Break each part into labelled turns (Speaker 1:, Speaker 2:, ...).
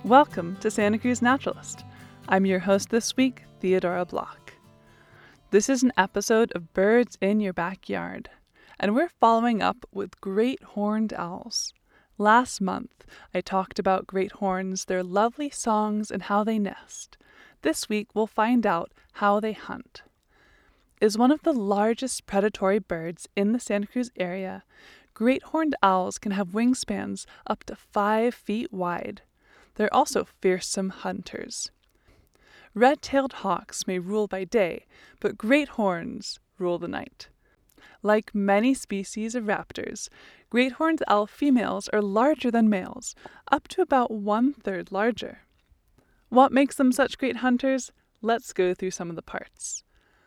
Speaker 1: Welcome to Santa Cruz Naturalist. I'm your host this week, Theodora Block. This is an episode of Birds in Your Backyard, and we're following up with great horned owls. Last month, I talked about great horns, their lovely songs, and how they nest. This week, we'll find out how they hunt. As one of the largest predatory birds in the Santa Cruz area, great horned owls can have wingspans up to 5 feet wide. They're also fearsome hunters. Red-tailed hawks may rule by day, but great horns rule the night. Like many species of raptors, great horned owl females are larger than males, up to about 1/3 larger. What makes them such great hunters? Let's go through some of the parts.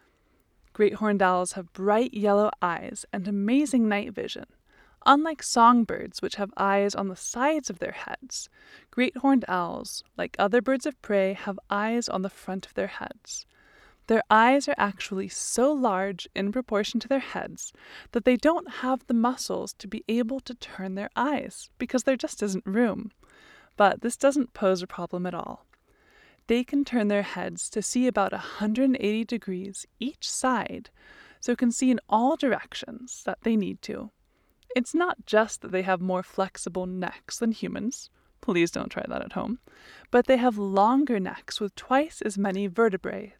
Speaker 1: Great horned owls have bright yellow eyes and amazing night vision. Unlike songbirds, which have eyes on the sides of their heads, great horned owls, like other birds of prey, have eyes on the front of their heads. Their eyes are actually so large in proportion to their heads that they don't have the muscles to be able to turn their eyes because there just isn't room. But this doesn't pose a problem at all. They can turn their heads to see about 180 degrees each side, so can see in all directions that they need to. It's not just that they have more flexible necks than humans. Please don't try that at home. But they have longer necks with twice as many vertebrae.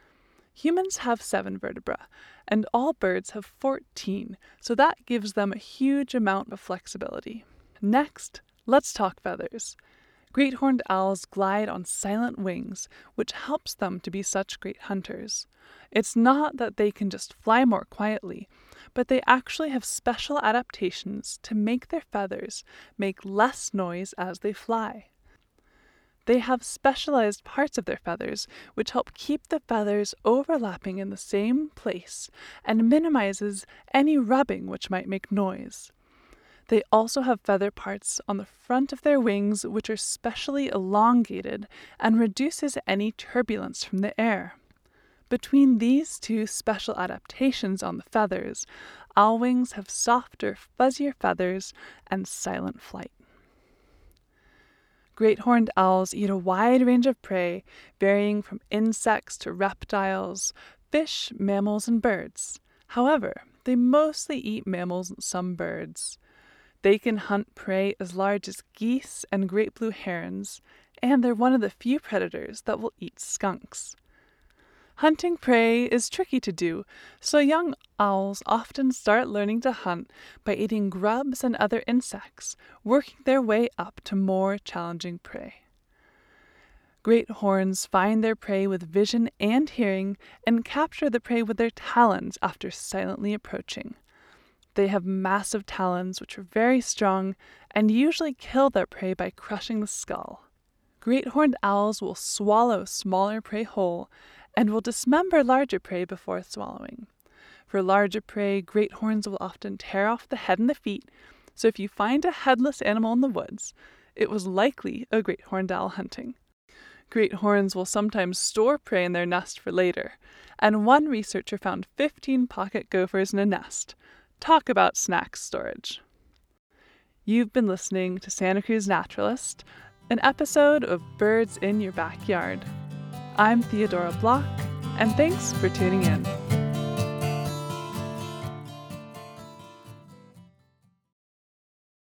Speaker 1: Humans have 7 vertebrae, and all birds have 14, so that gives them a huge amount of flexibility. Next, let's talk feathers. Great horned owls glide on silent wings, which helps them to be such great hunters. It's not that they can just fly more quietly, but they actually have special adaptations to make their feathers make less noise as they fly. They have specialized parts of their feathers which help keep the feathers overlapping in the same place and minimizes any rubbing which might make noise. They also have feather parts on the front of their wings which are specially elongated and reduces any turbulence from the air. Between these two special adaptations on the feathers, owl wings have softer, fuzzier feathers and silent flight. Great horned owls eat a wide range of prey, varying from insects to reptiles, fish, mammals, and birds. However, they mostly eat mammals and some birds. They can hunt prey as large as geese and great blue herons, and they're one of the few predators that will eat skunks. Hunting prey is tricky to do, so young owls often start learning to hunt by eating grubs and other insects, working their way up to more challenging prey. Great horns find their prey with vision and hearing and capture the prey with their talons after silently approaching. They have massive talons which are very strong and usually kill their prey by crushing the skull. Great horned owls will swallow smaller prey whole and will dismember larger prey before swallowing. For larger prey, great horns will often tear off the head and the feet, so if you find a headless animal in the woods, it was likely a great horned owl hunting. Great horns will sometimes store prey in their nest for later, and one researcher found 15 pocket gophers in a nest. Talk about snack storage. You've been listening to Santa Cruz Naturalist, an episode of Birds in Your Backyard. I'm Theodora Block, and thanks for tuning in.